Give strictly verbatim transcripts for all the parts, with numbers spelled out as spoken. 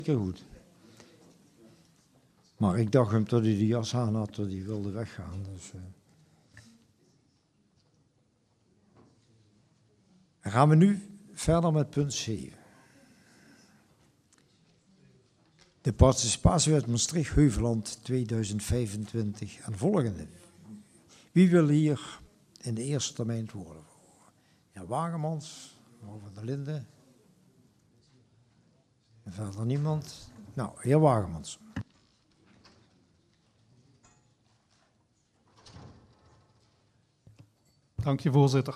Goed. Maar ik dacht hem dat hij die jas aan had, dat hij wilde weggaan. Dus, uh. Dan gaan we nu verder met punt zeven. De participatiewet Maastricht-Heuvelland tweeduizend vijfentwintig en volgende. Wie wil hier in de eerste termijn het woord voeren? Heer Wagemans, mevrouw van der Linden. En verder niemand. Nou, heer Wagemans. Dank je, voorzitter.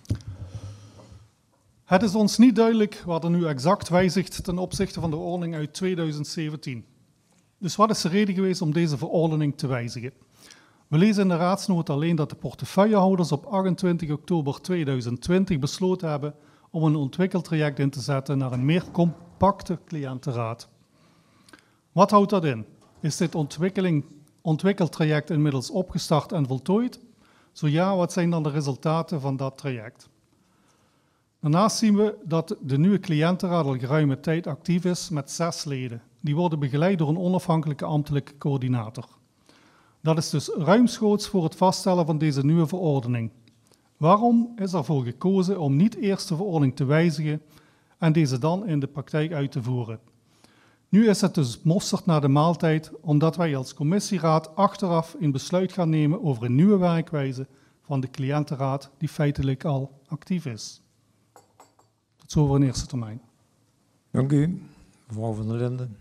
Het is ons niet duidelijk wat er nu exact wijzigt ten opzichte van de verordening uit tweeduizend zeventien. Dus wat is de reden geweest om deze verordening te wijzigen? We lezen in de raadsnoot alleen dat de portefeuillehouders op achtentwintig oktober tweeduizend twintig besloten hebben om een ontwikkeltraject in te zetten naar een meer compacte cliëntenraad. Wat houdt dat in? Is dit ontwikkeling, ontwikkeltraject inmiddels opgestart en voltooid? Zo ja, wat zijn dan de resultaten van dat traject? Daarnaast zien we dat de nieuwe cliëntenraad al geruime tijd actief is met zes leden. Die worden begeleid door een onafhankelijke ambtelijke coördinator. Dat is dus ruimschoots voor het vaststellen van deze nieuwe verordening. Waarom is ervoor gekozen om niet eerst de verordening te wijzigen en deze dan in de praktijk uit te voeren? Nu is het dus mosterd na de maaltijd, omdat wij als commissieraad achteraf een besluit gaan nemen over een nieuwe werkwijze van de cliëntenraad die feitelijk al actief is. Tot zover in eerste termijn. Dank u, mevrouw van der Linden.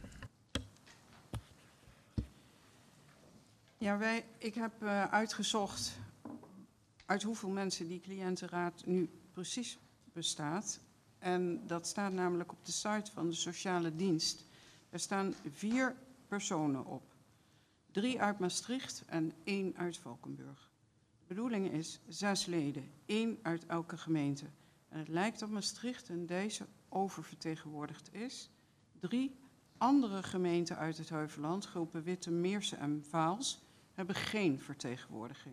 Ja, wij, ik heb uh, uitgezocht uit hoeveel mensen die cliëntenraad nu precies bestaat. En dat staat namelijk op de site van de sociale dienst. Er staan vier personen op. Drie uit Maastricht en één uit Valkenburg. De bedoeling is zes leden, één uit elke gemeente. En het lijkt dat Maastricht in deze oververtegenwoordigd is. Drie andere gemeenten uit het Heuvelland, groepen Witte, Meersen en Vaals, hebben geen vertegenwoordiging.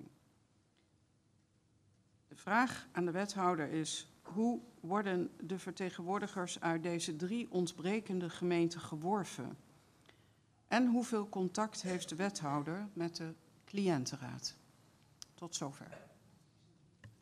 De vraag aan de wethouder is: hoe worden de vertegenwoordigers uit deze drie ontbrekende gemeenten geworven? En hoeveel contact heeft de wethouder met de cliëntenraad? Tot zover.